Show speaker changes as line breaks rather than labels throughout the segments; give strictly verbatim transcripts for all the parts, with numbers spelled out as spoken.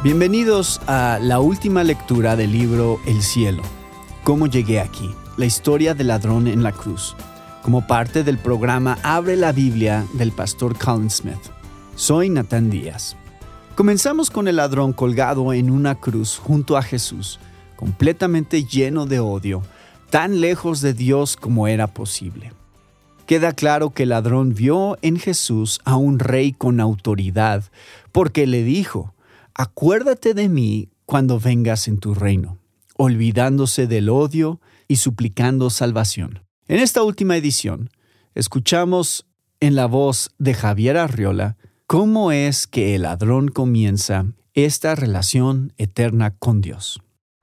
Bienvenidos a la última lectura del libro El cielo. ¿Cómo llegué aquí? La historia del ladrón en la cruz. Como parte del programa Abre la Biblia del pastor Colin Smith. Soy Natán Díaz. Comenzamos con el ladrón colgado en una cruz junto a Jesús, completamente lleno de odio, tan lejos de Dios como era posible. Queda claro que el ladrón vio en Jesús a un rey con autoridad, porque le dijo: acuérdate de mí cuando vengas en tu reino, olvidándose del odio y suplicando salvación. En esta última edición, escuchamos en la voz de Javier Arriola cómo es que el ladrón comienza esta relación eterna con Dios.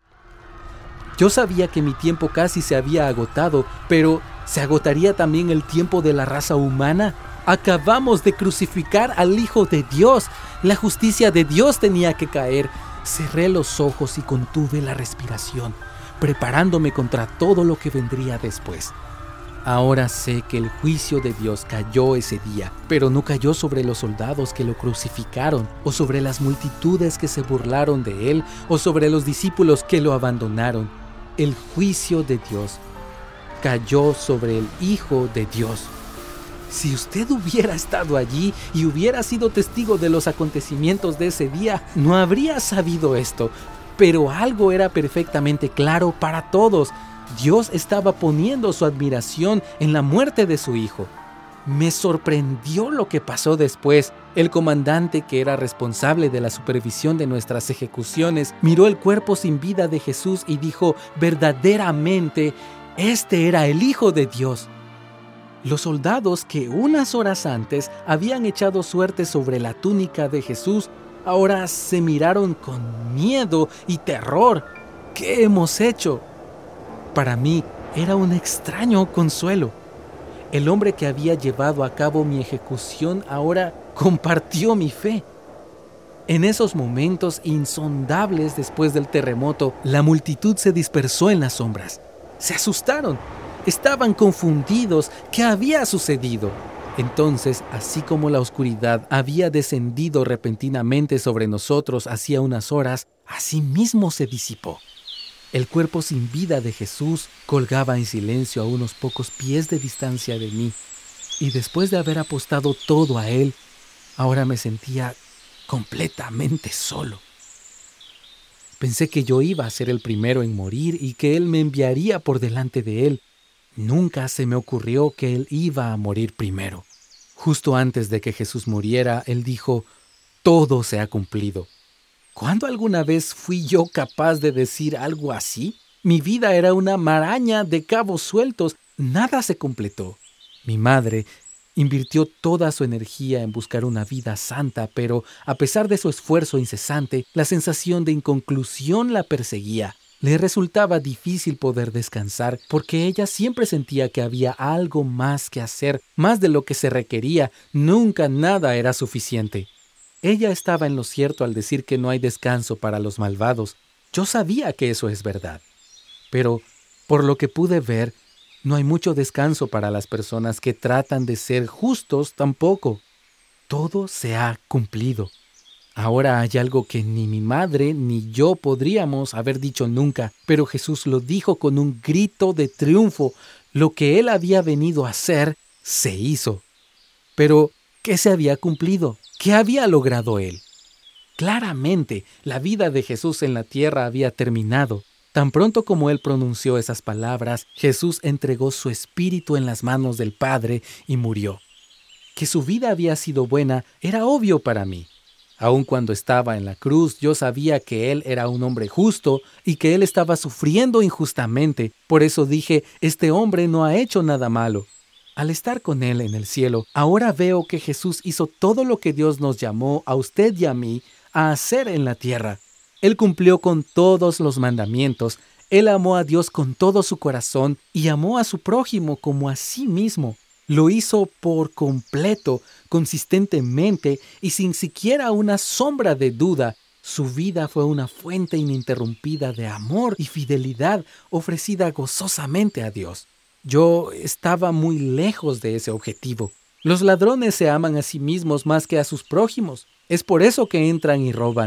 Yo sabía que mi tiempo casi se había agotado, pero ¿se agotaría también el tiempo de la raza humana? Acabamos de crucificar al Hijo de Dios. La justicia de Dios tenía que caer. Cerré los ojos y contuve la respiración, preparándome contra todo lo que vendría después. Ahora sé que el juicio de Dios cayó ese día, pero no cayó sobre los soldados que lo crucificaron, o sobre las multitudes que se burlaron de él, o sobre los discípulos que lo abandonaron. El juicio de Dios cayó sobre el Hijo de Dios. Si usted hubiera estado allí y hubiera sido testigo de los acontecimientos de ese día, no habría sabido esto. Pero algo era perfectamente claro para todos. Dios estaba poniendo su admiración en la muerte de su Hijo. Me sorprendió lo que pasó después. El comandante, que era responsable de la supervisión de nuestras ejecuciones, miró el cuerpo sin vida de Jesús y dijo: verdaderamente, este era el Hijo de Dios. Los soldados que unas horas antes habían echado suerte sobre la túnica de Jesús, ahora se miraron con miedo y terror. ¿Qué hemos hecho? Para mí era un extraño consuelo. El hombre que había llevado a cabo mi ejecución ahora compartió mi fe. En esos momentos insondables después del terremoto, la multitud se dispersó en las sombras. Se asustaron. Estaban confundidos. ¿Qué había sucedido? Entonces, así como la oscuridad había descendido repentinamente sobre nosotros hacía unas horas, así mismo se disipó. El cuerpo sin vida de Jesús colgaba en silencio a unos pocos pies de distancia de mí. Y después de haber apostado todo a Él, ahora me sentía completamente solo. Pensé que yo iba a ser el primero en morir y que Él me enviaría por delante de Él. Nunca se me ocurrió que Él iba a morir primero. Justo antes de que Jesús muriera, Él dijo: todo se ha cumplido. ¿Cuándo alguna vez fui yo capaz de decir algo así? Mi vida era una maraña de cabos sueltos. Nada se completó. Mi madre invirtió toda su energía en buscar una vida santa, pero a pesar de su esfuerzo incesante, la sensación de inconclusión la perseguía. Le resultaba difícil poder descansar porque ella siempre sentía que había algo más que hacer, más de lo que se requería. Nunca nada era suficiente. Ella estaba en lo cierto al decir que no hay descanso para los malvados. Yo sabía que eso es verdad. Pero, por lo que pude ver, no hay mucho descanso para las personas que tratan de ser justos tampoco. Todo se ha cumplido. Ahora hay algo que ni mi madre ni yo podríamos haber dicho nunca, pero Jesús lo dijo con un grito de triunfo. Lo que Él había venido a hacer, se hizo. Pero, ¿qué se había cumplido? ¿Qué había logrado Él? Claramente, la vida de Jesús en la tierra había terminado. Tan pronto como Él pronunció esas palabras, Jesús entregó su espíritu en las manos del Padre y murió. Que su vida había sido buena era obvio para mí. Aun cuando estaba en la cruz, yo sabía que Él era un hombre justo y que Él estaba sufriendo injustamente. Por eso dije: este hombre no ha hecho nada malo. Al estar con Él en el cielo, ahora veo que Jesús hizo todo lo que Dios nos llamó a usted y a mí a hacer en la tierra. Él cumplió con todos los mandamientos. Él amó a Dios con todo su corazón y amó a su prójimo como a sí mismo. Lo hizo por completo, consistentemente y sin siquiera una sombra de duda. Su vida fue una fuente ininterrumpida de amor y fidelidad ofrecida gozosamente a Dios. Yo estaba muy lejos de ese objetivo. Los ladrones se aman a sí mismos más que a sus prójimos. Es por eso que entran y roban.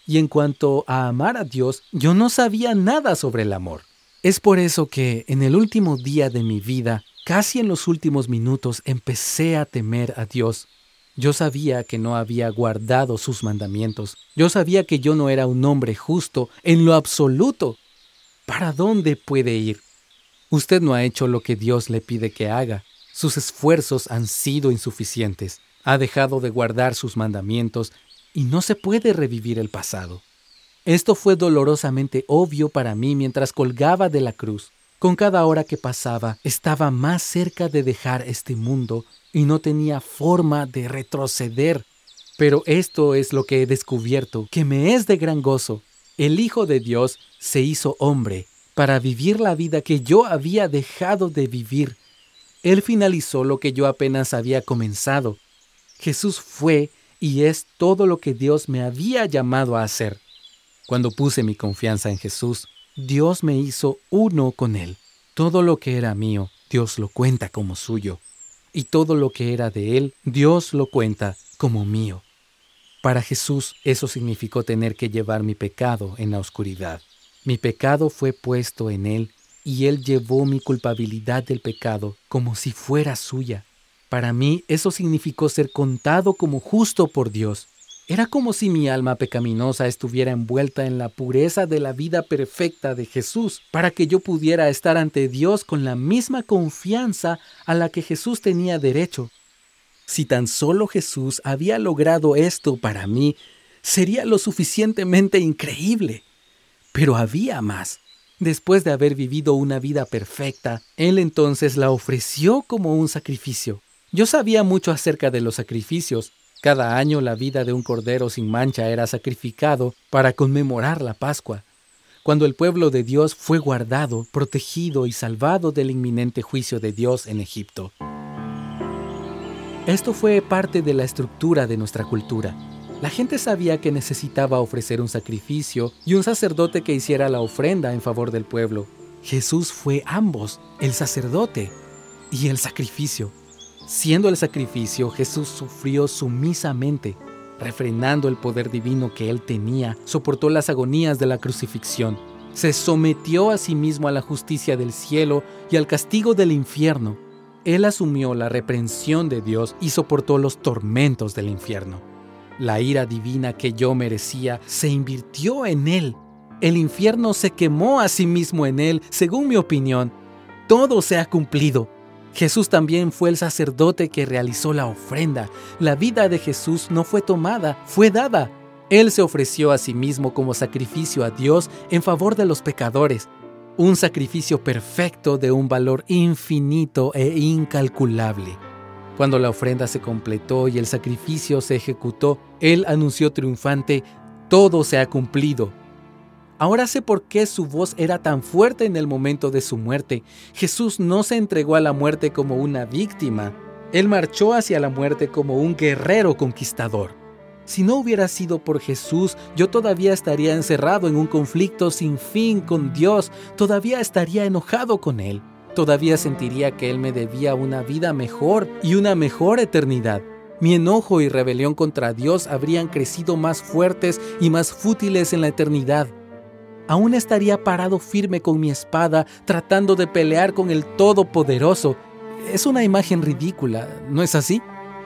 Y en cuanto a amar a Dios, yo no sabía nada sobre el amor. Es por eso que en el último día de mi vida, casi en los últimos minutos, empecé a temer a Dios. Yo sabía que no había guardado sus mandamientos. Yo sabía que yo no era un hombre justo en lo absoluto. ¿Para dónde puede ir? Usted no ha hecho lo que Dios le pide que haga. Sus esfuerzos han sido insuficientes. Ha dejado de guardar sus mandamientos y no se puede revivir el pasado. Esto fue dolorosamente obvio para mí mientras colgaba de la cruz. Con cada hora que pasaba, estaba más cerca de dejar este mundo y no tenía forma de retroceder. Pero esto es lo que he descubierto, que me es de gran gozo. El Hijo de Dios se hizo hombre para vivir la vida que yo había dejado de vivir. Él finalizó lo que yo apenas había comenzado. Jesús fue y es todo lo que Dios me había llamado a hacer. Cuando puse mi confianza en Jesús, Dios me hizo uno con Él. Todo lo que era mío, Dios lo cuenta como suyo. Y todo lo que era de Él, Dios lo cuenta como mío. Para Jesús, eso significó tener que llevar mi pecado en la oscuridad. Mi pecado fue puesto en Él y Él llevó mi culpabilidad del pecado como si fuera suya. Para mí, eso significó ser contado como justo por Dios. Era como si mi alma pecaminosa estuviera envuelta en la pureza de la vida perfecta de Jesús, para que yo pudiera estar ante Dios con la misma confianza a la que Jesús tenía derecho. Si tan solo Jesús había logrado esto para mí, sería lo suficientemente increíble. Pero había más. Después de haber vivido una vida perfecta, Él entonces la ofreció como un sacrificio. Yo sabía mucho acerca de los sacrificios. Cada año la vida de un cordero sin mancha era sacrificado para conmemorar la Pascua, cuando el pueblo de Dios fue guardado, protegido y salvado del inminente juicio de Dios en Egipto. Esto fue parte de la estructura de nuestra cultura. La gente sabía que necesitaba ofrecer un sacrificio y un sacerdote que hiciera la ofrenda en favor del pueblo. Jesús fue ambos, el sacerdote y el sacrificio. Siendo el sacrificio, Jesús sufrió sumisamente. Refrenando el poder divino que Él tenía, soportó las agonías de la crucifixión. Se sometió a sí mismo a la justicia del cielo y al castigo del infierno. Él asumió la reprensión de Dios y soportó los tormentos del infierno. La ira divina que yo merecía se invirtió en Él. El infierno se quemó a sí mismo en Él, según mi opinión. Todo se ha cumplido. Jesús también fue el sacerdote que realizó la ofrenda. La vida de Jesús no fue tomada, fue dada. Él se ofreció a sí mismo como sacrificio a Dios en favor de los pecadores. Un sacrificio perfecto de un valor infinito e incalculable. Cuando la ofrenda se completó y el sacrificio se ejecutó, Él anunció triunfante: todo se ha cumplido. Ahora sé por qué su voz era tan fuerte en el momento de su muerte. Jesús no se entregó a la muerte como una víctima. Él marchó hacia la muerte como un guerrero conquistador. Si no hubiera sido por Jesús, yo todavía estaría encerrado en un conflicto sin fin con Dios. Todavía estaría enojado con Él. Todavía sentiría que Él me debía una vida mejor y una mejor eternidad. Mi enojo y rebelión contra Dios habrían crecido más fuertes y más fútiles en la eternidad. Aún estaría parado firme con mi espada, tratando de pelear con el Todopoderoso. Es una imagen ridícula, ¿no es así?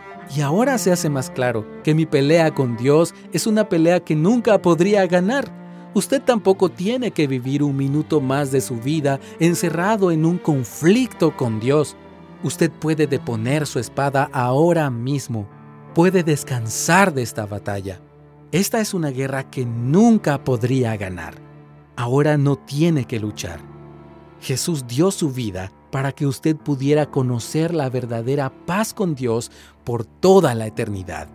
Y ahora se hace más claro que mi pelea con Dios es una pelea que nunca podría ganar. Usted tampoco tiene que vivir un minuto más de su vida encerrado en un conflicto con Dios. Usted puede deponer su espada ahora mismo. Puede descansar de esta batalla. Esta es una guerra que nunca podría ganar. Ahora no tiene que luchar. Jesús dio su vida para que usted pudiera conocer la verdadera paz con Dios por toda la eternidad.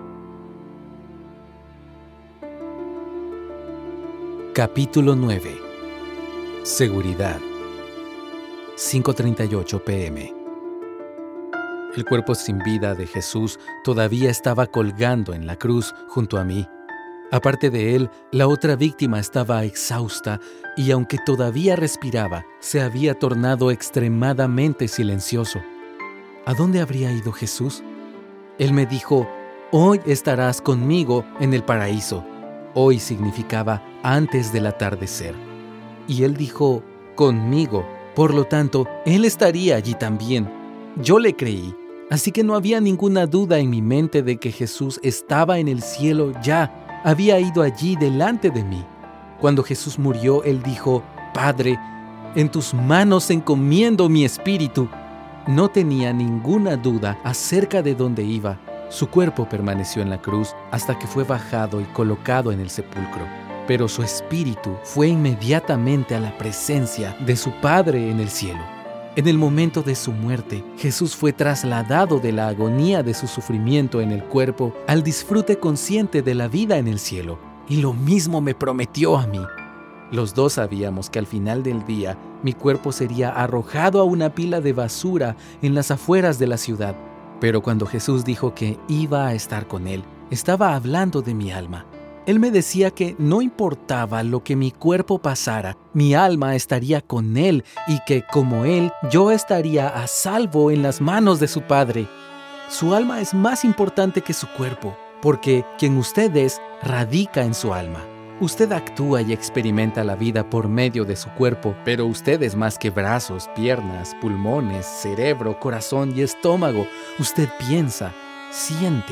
Capítulo nueve. Seguridad. cinco treinta y ocho pe eme. El cuerpo sin vida de Jesús todavía estaba colgando en la cruz junto a mí. Aparte de él, la otra víctima estaba exhausta y aunque todavía respiraba, se había tornado extremadamente silencioso. ¿A dónde habría ido Jesús? Él me dijo: hoy estarás conmigo en el paraíso. Hoy significaba antes del atardecer. Y él dijo, conmigo. Por lo tanto, él estaría allí también. Yo le creí, así que no había ninguna duda en mi mente de que Jesús estaba en el cielo ya. Había ido allí delante de mí. Cuando Jesús murió, él dijo, Padre, en tus manos encomiendo mi espíritu. No tenía ninguna duda acerca de dónde iba. Su cuerpo permaneció en la cruz hasta que fue bajado y colocado en el sepulcro. Pero su espíritu fue inmediatamente a la presencia de su Padre en el cielo. En el momento de su muerte, Jesús fue trasladado de la agonía de su sufrimiento en el cuerpo al disfrute consciente de la vida en el cielo. Y lo mismo me prometió a mí. Los dos sabíamos que al final del día, mi cuerpo sería arrojado a una pila de basura en las afueras de la ciudad. Pero cuando Jesús dijo que iba a estar con él, estaba hablando de mi alma. Él me decía que no importaba lo que mi cuerpo pasara, mi alma estaría con él y que, como él, yo estaría a salvo en las manos de su Padre. Su alma es más importante que su cuerpo, porque quien usted es radica en su alma. Usted actúa y experimenta la vida por medio de su cuerpo, pero usted es más que brazos, piernas, pulmones, cerebro, corazón y estómago. Usted piensa, siente,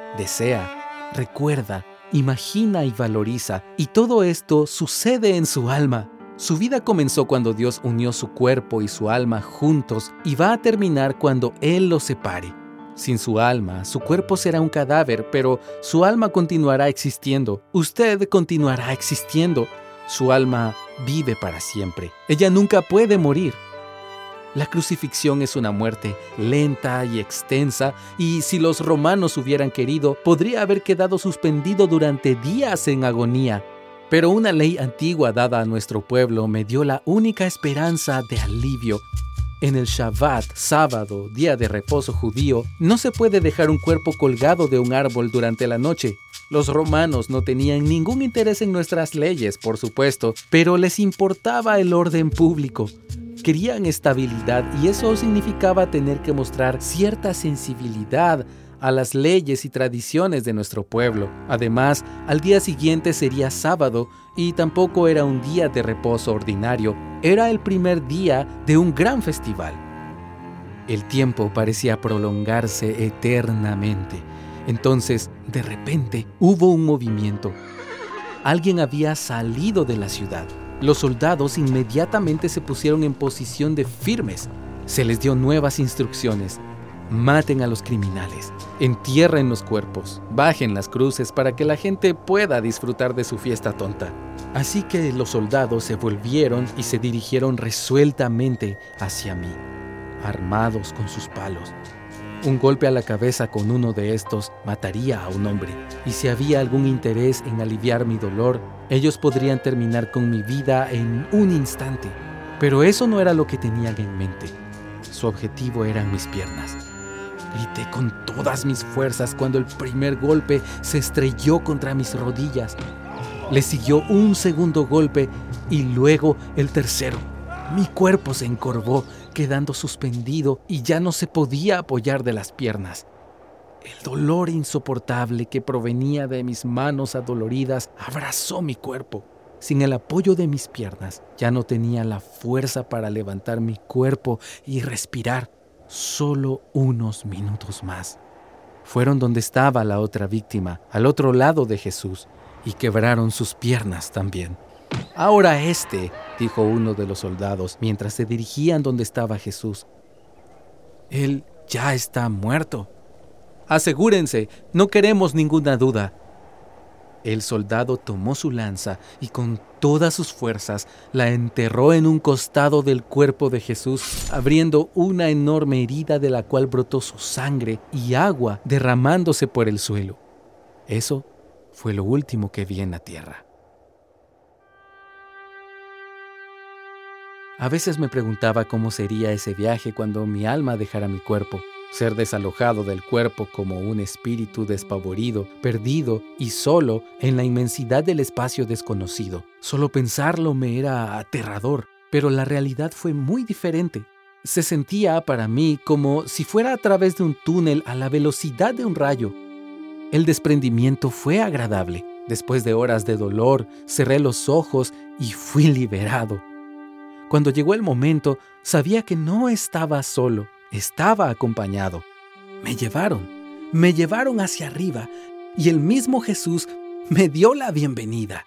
desea, recuerda, imagina y valoriza, y todo esto sucede en su alma. Su vida comenzó cuando Dios unió su cuerpo y su alma juntos y va a terminar cuando Él los separe. Sin su alma, su cuerpo será un cadáver, pero su alma continuará existiendo. Usted continuará existiendo. Su alma vive para siempre. Ella nunca puede morir. La crucifixión es una muerte lenta y extensa, y si los romanos hubieran querido, podría haber quedado suspendido durante días en agonía. Pero una ley antigua dada a nuestro pueblo me dio la única esperanza de alivio. En el Shabbat, sábado, día de reposo judío, no se puede dejar un cuerpo colgado de un árbol durante la noche. Los romanos no tenían ningún interés en nuestras leyes, por supuesto, pero les importaba el orden público. Querían estabilidad y eso significaba tener que mostrar cierta sensibilidad a las leyes y tradiciones de nuestro pueblo. Además, al día siguiente sería sábado y tampoco era un día de reposo ordinario. Era el primer día de un gran festival. El tiempo parecía prolongarse eternamente. Entonces, de repente, hubo un movimiento. Alguien había salido de la ciudad. Los soldados inmediatamente se pusieron en posición de firmes. Se les dio nuevas instrucciones. Maten a los criminales, entierren los cuerpos, bajen las cruces para que la gente pueda disfrutar de su fiesta tonta. Así que los soldados se volvieron y se dirigieron resueltamente hacia mí, armados con sus palos. Un golpe a la cabeza con uno de estos mataría a un hombre, y si había algún interés en aliviar mi dolor, ellos podrían terminar con mi vida en un instante. Pero eso no era lo que tenían en mente. Su objetivo eran mis piernas. Grité con todas mis fuerzas cuando el primer golpe se estrelló contra mis rodillas. Le siguió un segundo golpe y luego el tercero. Mi cuerpo se encorvó, quedando suspendido y ya no se podía apoyar de las piernas. El dolor insoportable que provenía de mis manos adoloridas abrazó mi cuerpo. Sin el apoyo de mis piernas, ya no tenía la fuerza para levantar mi cuerpo y respirar. Solo unos minutos más. Fueron donde estaba la otra víctima, al otro lado de Jesús, y quebraron sus piernas también. Ahora este, dijo uno de los soldados, mientras se dirigían donde estaba Jesús. Él ya está muerto. Asegúrense, no queremos ninguna duda. El soldado tomó su lanza y con todas sus fuerzas la enterró en un costado del cuerpo de Jesús, abriendo una enorme herida de la cual brotó su sangre y agua derramándose por el suelo. Eso fue lo último que vi en la tierra. A veces me preguntaba cómo sería ese viaje cuando mi alma dejara mi cuerpo. Ser desalojado del cuerpo como un espíritu despavorido, perdido y solo en la inmensidad del espacio desconocido. Solo pensarlo me era aterrador, pero la realidad fue muy diferente. Se sentía para mí como si fuera a través de un túnel a la velocidad de un rayo. El desprendimiento fue agradable. Después de horas de dolor, cerré los ojos y fui liberado. Cuando llegó el momento, sabía que no estaba solo, estaba acompañado. Me llevaron, me llevaron hacia arriba y el mismo Jesús me dio la bienvenida.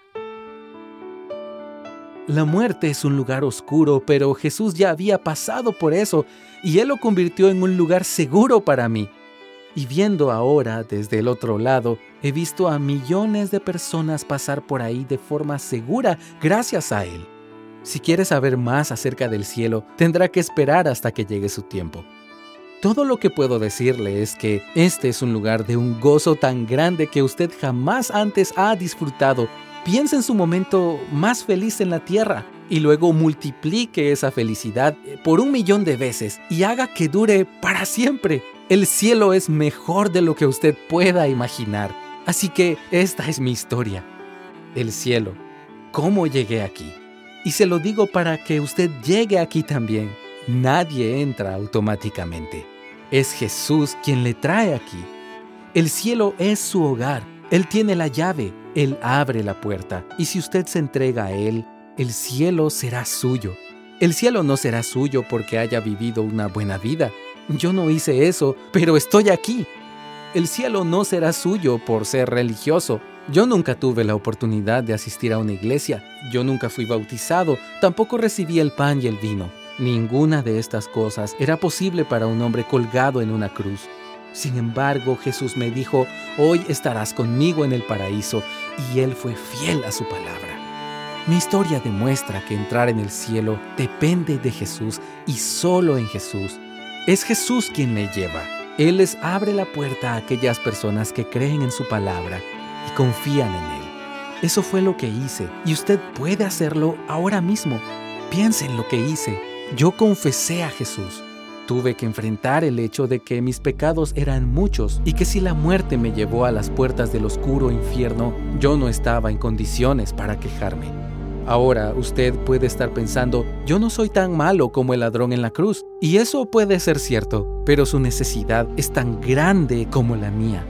La muerte es un lugar oscuro, pero Jesús ya había pasado por eso y Él lo convirtió en un lugar seguro para mí. Y viendo ahora desde el otro lado, he visto a millones de personas pasar por ahí de forma segura gracias a Él. Si quiere saber más acerca del cielo, tendrá que esperar hasta que llegue su tiempo. Todo lo que puedo decirle es que este es un lugar de un gozo tan grande que usted jamás antes ha disfrutado. Piense en su momento más feliz en la tierra y luego multiplique esa felicidad por un millón de veces y haga que dure para siempre. El cielo es mejor de lo que usted pueda imaginar. Así que esta es mi historia. El cielo. ¿Cómo llegué aquí? Y se lo digo para que usted llegue aquí también. Nadie entra automáticamente. Es Jesús quien le trae aquí. El cielo es su hogar. Él tiene la llave. Él abre la puerta. Y si usted se entrega a Él, el cielo será suyo. El cielo no será suyo porque haya vivido una buena vida. Yo no hice eso, pero estoy aquí. El cielo no será suyo por ser religioso. Yo nunca tuve la oportunidad de asistir a una iglesia. Yo nunca fui bautizado. Tampoco recibí el pan y el vino. Ninguna de estas cosas era posible para un hombre colgado en una cruz. Sin embargo, Jesús me dijo, hoy estarás conmigo en el paraíso, y Él fue fiel a su palabra. Mi historia demuestra que entrar en el cielo depende de Jesús y solo en Jesús. Es Jesús quien le lleva. Él les abre la puerta a aquellas personas que creen en su palabra y confían en Él. Eso fue lo que hice y usted puede hacerlo ahora mismo. Piense en lo que hice. Yo confesé a Jesús. Tuve que enfrentar el hecho de que mis pecados eran muchos y que si la muerte me llevó a las puertas del oscuro infierno, yo no estaba en condiciones para quejarme. Ahora usted puede estar pensando, yo no soy tan malo como el ladrón en la cruz. Y eso puede ser cierto, pero su necesidad es tan grande como la mía.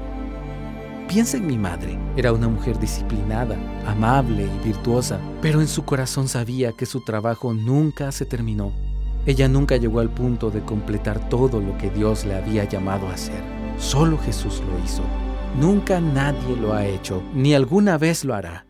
Piensa en mi madre. Era una mujer disciplinada, amable y virtuosa, pero en su corazón sabía que su trabajo nunca se terminó. Ella nunca llegó al punto de completar todo lo que Dios le había llamado a hacer. Solo Jesús lo hizo. Nunca nadie lo ha hecho, ni alguna vez lo hará.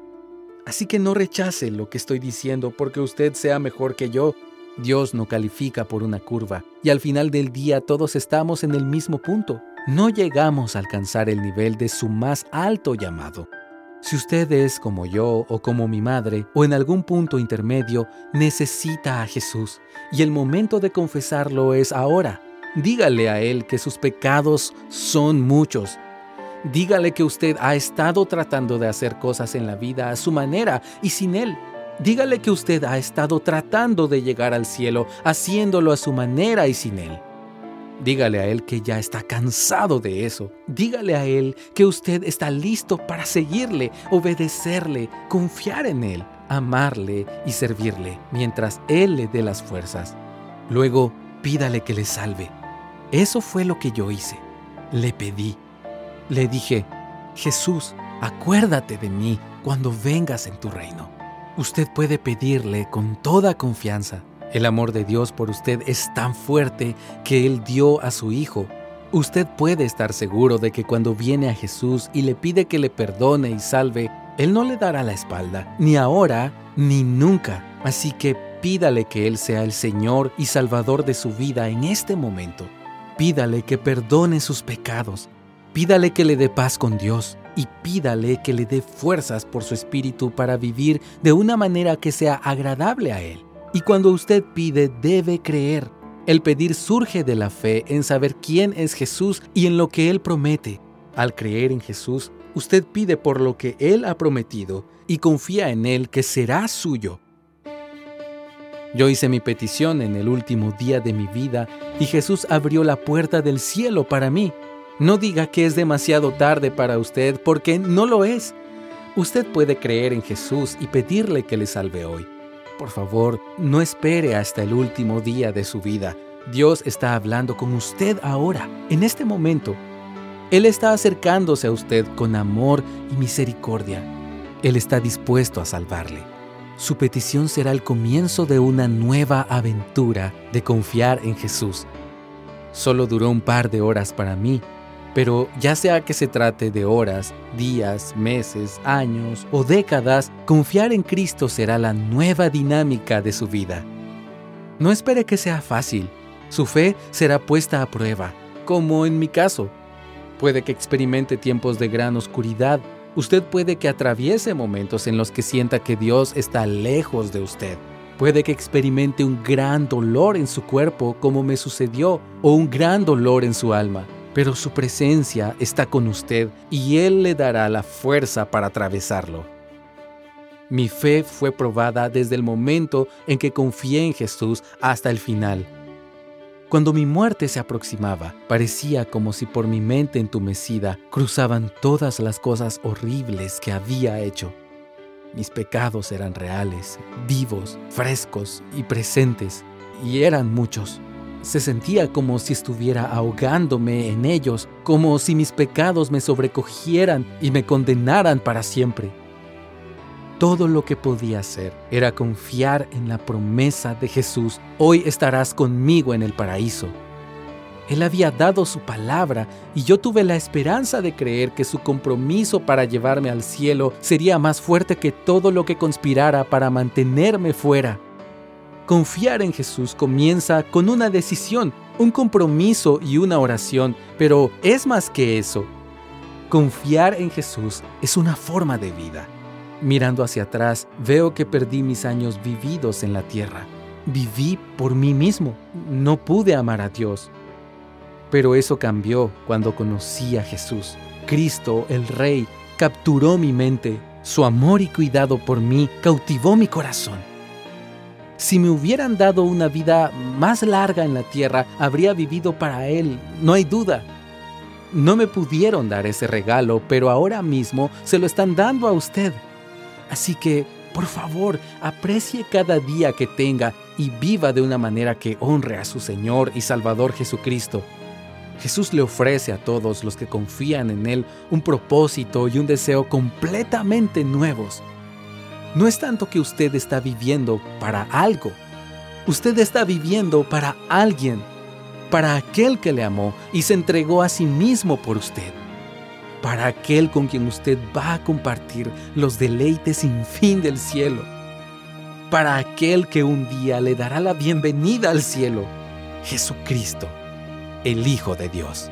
Así que no rechace lo que estoy diciendo porque usted sea mejor que yo. Dios no califica por una curva y al final del día todos estamos en el mismo punto. No llegamos a alcanzar el nivel de su más alto llamado. Si usted es como yo o como mi madre o en algún punto intermedio, necesita a Jesús y el momento de confesarlo es ahora. Dígale a Él que sus pecados son muchos. Dígale que usted ha estado tratando de hacer cosas en la vida a su manera y sin Él. Dígale que usted ha estado tratando de llegar al cielo haciéndolo a su manera y sin Él. Dígale a Él que ya está cansado de eso. Dígale a Él que usted está listo para seguirle, obedecerle, confiar en Él, amarle y servirle mientras Él le dé las fuerzas. Luego, pídale que le salve. Eso fue lo que yo hice. Le pedí. Le dije, Jesús, acuérdate de mí cuando vengas en tu reino. Usted puede pedirle con toda confianza. El amor de Dios por usted es tan fuerte que Él dio a su Hijo. Usted puede estar seguro de que cuando viene a Jesús y le pide que le perdone y salve, Él no le dará la espalda, ni ahora ni nunca. Así que pídale que Él sea el Señor y Salvador de su vida en este momento. Pídale que perdone sus pecados. Pídale que le dé paz con Dios y pídale que le dé fuerzas por su espíritu para vivir de una manera que sea agradable a Él. Y cuando usted pide, debe creer. El pedir surge de la fe en saber quién es Jesús y en lo que Él promete. Al creer en Jesús, usted pide por lo que Él ha prometido y confía en Él que será suyo. Yo hice mi petición en el último día de mi vida y Jesús abrió la puerta del cielo para mí. No diga que es demasiado tarde para usted, porque no lo es. Usted puede creer en Jesús y pedirle que le salve hoy. Por favor, no espere hasta el último día de su vida. Dios está hablando con usted ahora, en este momento. Él está acercándose a usted con amor y misericordia. Él está dispuesto a salvarle. Su petición será el comienzo de una nueva aventura de confiar en Jesús. Solo duró un par de horas para mí, pero ya sea que se trate de horas, días, meses, años o décadas, confiar en Cristo será la nueva dinámica de su vida. No espere que sea fácil. Su fe será puesta a prueba, como en mi caso. Puede que experimente tiempos de gran oscuridad. Usted puede que atraviese momentos en los que sienta que Dios está lejos de usted. Puede que experimente un gran dolor en su cuerpo, como me sucedió, o un gran dolor en su alma. Pero su presencia está con usted y Él le dará la fuerza para atravesarlo. Mi fe fue probada desde el momento en que confié en Jesús hasta el final. Cuando mi muerte se aproximaba, parecía como si por mi mente entumecida cruzaban todas las cosas horribles que había hecho. Mis pecados eran reales, vivos, frescos y presentes, y eran muchos. Se sentía como si estuviera ahogándome en ellos, como si mis pecados me sobrecogieran y me condenaran para siempre. Todo lo que podía hacer era confiar en la promesa de Jesús: hoy estarás conmigo en el paraíso. Él había dado su palabra y yo tuve la esperanza de creer que su compromiso para llevarme al cielo sería más fuerte que todo lo que conspirara para mantenerme fuera. Confiar en Jesús comienza con una decisión, un compromiso y una oración, pero es más que eso. Confiar en Jesús es una forma de vida. Mirando hacia atrás, veo que perdí mis años vividos en la tierra. Viví por mí mismo. No pude amar a Dios. Pero eso cambió cuando conocí a Jesús. Cristo, el Rey, capturó mi mente. Su amor y cuidado por mí cautivó mi corazón. Si me hubieran dado una vida más larga en la tierra, habría vivido para Él, no hay duda. No me pudieron dar ese regalo, pero ahora mismo se lo están dando a usted. Así que, por favor, aprecie cada día que tenga y viva de una manera que honre a su Señor y Salvador Jesucristo. Jesús le ofrece a todos los que confían en Él un propósito y un deseo completamente nuevos. No es tanto que usted está viviendo para algo. Usted está viviendo para alguien, para aquel que le amó y se entregó a sí mismo por usted. Para aquel con quien usted va a compartir los deleites sin fin del cielo. Para aquel que un día le dará la bienvenida al cielo, Jesucristo, el Hijo de Dios.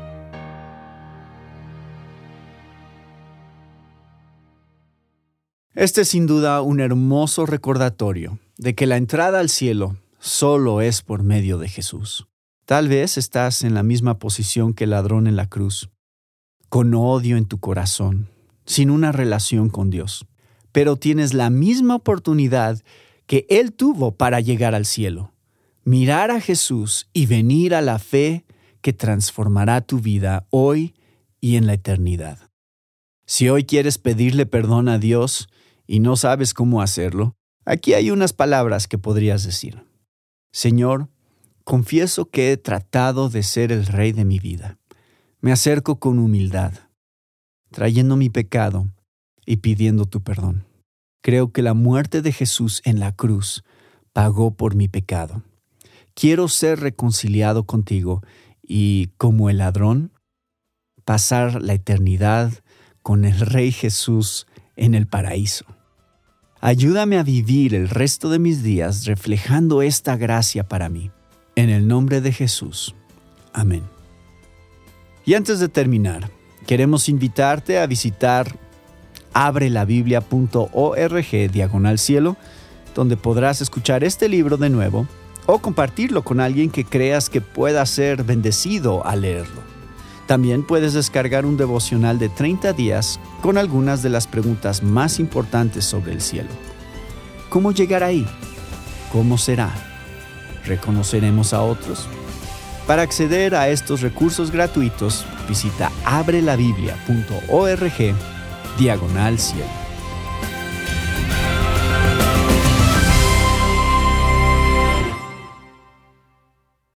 Este es sin duda un hermoso recordatorio de que la entrada al cielo solo es por medio de Jesús. Tal vez estás en la misma posición que el ladrón en la cruz, con odio en tu corazón, sin una relación con Dios. Pero tienes la misma oportunidad que Él tuvo para llegar al cielo. Mirar a Jesús y venir a la fe que transformará tu vida hoy y en la eternidad. Si hoy quieres pedirle perdón a Dios y no sabes cómo hacerlo, aquí hay unas palabras que podrías decir. Señor, confieso que he tratado de ser el rey de mi vida. Me acerco con humildad, trayendo mi pecado y pidiendo tu perdón. Creo que la muerte de Jesús en la cruz pagó por mi pecado. Quiero ser reconciliado contigo y, como el ladrón, pasar la eternidad con el Rey Jesús en el paraíso. Ayúdame a vivir el resto de mis días reflejando esta gracia para mí. En el nombre de Jesús. Amén. Y antes de terminar, queremos invitarte a visitar abrelabiblia.org diagonal cielo, donde podrás escuchar este libro de nuevo o compartirlo con alguien que creas que pueda ser bendecido al leerlo. También puedes descargar un devocional de treinta días con algunas de las preguntas más importantes sobre el cielo. ¿Cómo llegar ahí? ¿Cómo será? ¿Reconoceremos a otros? Para acceder a estos recursos gratuitos, visita abrelabiblia.org diagonal cielo.